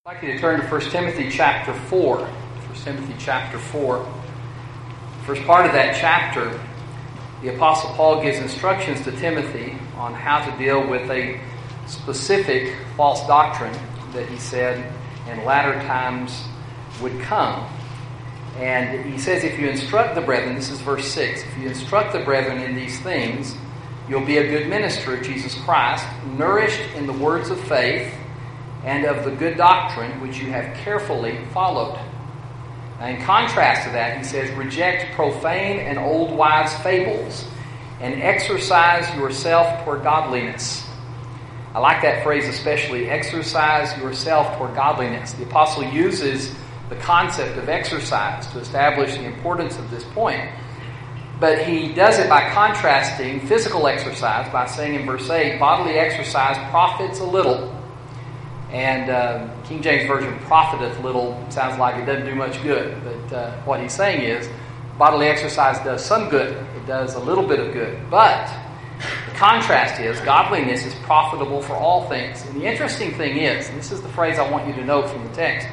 I'd like you to turn to 1 Timothy chapter 4. 1 Timothy chapter 4. First part of that chapter, the Apostle Paul gives instructions to Timothy on how to deal with a specific false doctrine that he said in latter times would come. And he says, if you instruct the brethren, this is verse 6, if you instruct the brethren in these things, you'll be a good minister of Jesus Christ, nourished in the words of faith, and of the good doctrine which you have carefully followed. Now, in contrast to that, he says, reject profane and old wives' fables, and exercise yourself toward godliness. I like that phrase especially, exercise yourself toward godliness. The apostle uses the concept of exercise to establish the importance of this point. But he does it by contrasting physical exercise by saying in verse 8, bodily exercise profits a little. And King James Version, profiteth little, sounds like it doesn't do much good. But what he's saying is, bodily exercise does some good. It does a little bit of good. But the contrast is, godliness is profitable for all things. And the interesting thing is, and this is the phrase I want you to note from the text,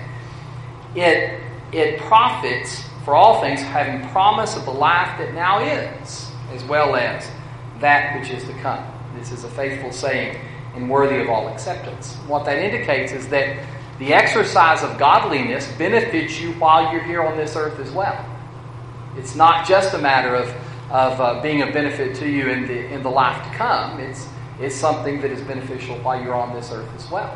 it profits for all things, having promise of the life that now is, as well as that which is to come. This is a faithful saying and worthy of all acceptance. What that indicates is that the exercise of godliness benefits you while you're here on this earth as well. It's not just a matter of being of benefit to you in the life to come. It's something that is beneficial while you're on this earth as well.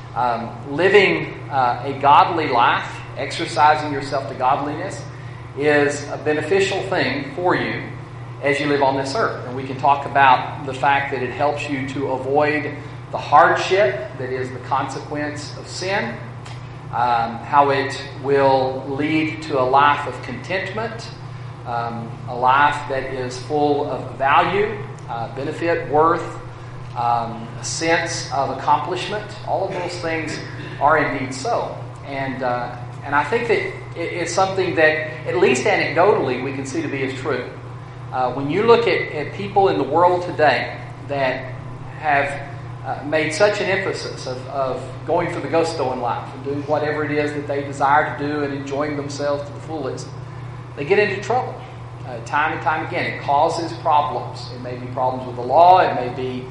Living a godly life, exercising yourself to godliness, is a beneficial thing for you as you live on this earth. And we can talk about the fact that it helps you to avoid the hardship that is the consequence of sin, how it will lead to a life of contentment, a life that is full of value, benefit, worth, a sense of accomplishment. All of those things are indeed so. And I think that it's something that, at least anecdotally, we can see to be as true. When you look at people in the world today that have made such an emphasis of going for the gusto in life and doing whatever it is that they desire to do and enjoying themselves to the fullest, they get into trouble time and time again. It causes problems. It may be problems with the law. It may be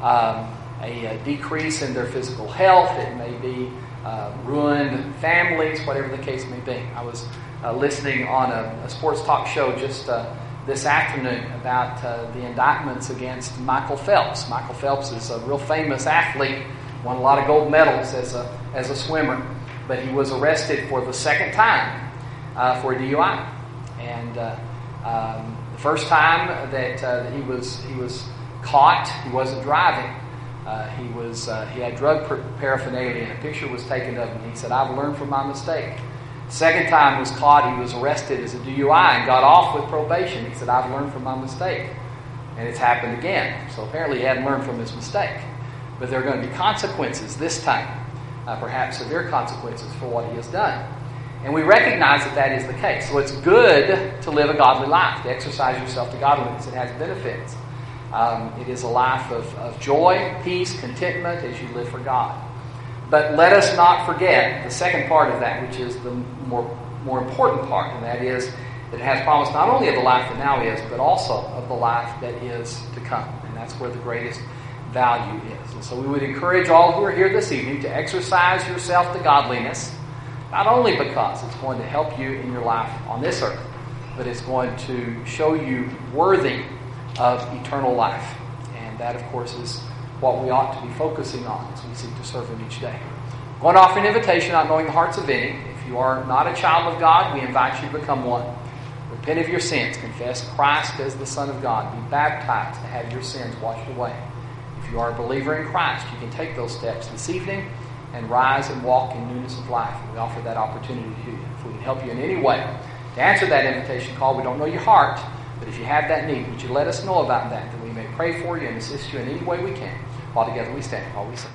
a decrease in their physical health. It may be ruined families, whatever the case may be. I was listening on a sports talk show just this afternoon about the indictments against Michael Phelps. Michael Phelps is a real famous athlete, won a lot of gold medals as a swimmer, but he was arrested for the second time for a DUI. And the first time that he was caught, he wasn't driving. He had drug paraphernalia, and a picture was taken of him. And he said, "I've learned from my mistake." Second time was caught, he was arrested as a DUI and got off with probation. He said, "I've learned from my mistake." And it's happened again. So apparently he hadn't learned from his mistake. But there are going to be consequences this time, perhaps severe consequences for what he has done. And we recognize that is the case. So it's good to live a godly life, to exercise yourself to godliness. It has benefits. It is a life of joy, peace, contentment as you live for God. But let us not forget the second part of that, which is the more important part, and that is that it has promise not only of the life that now is, but also of the life that is to come. And that's where the greatest value is. And so we would encourage all who are here this evening to exercise yourself to godliness, not only because it's going to help you in your life on this earth, but it's going to show you worthy of eternal life. And that, of course, is what we ought to be focusing on as we seek to serve Him each day. I'm going to offer an invitation, not knowing the hearts of any. If you are not a child of God, we invite you to become one. Repent of your sins. Confess Christ as the Son of God. Be baptized to have your sins washed away. If you are a believer in Christ, you can take those steps this evening and rise and walk in newness of life. We offer that opportunity to you. If we can help you in any way to answer that invitation call, we don't know your heart, but if you have that need, would you let us know about that we may pray for you and assist you in any way we can. While together we stand, while we sing.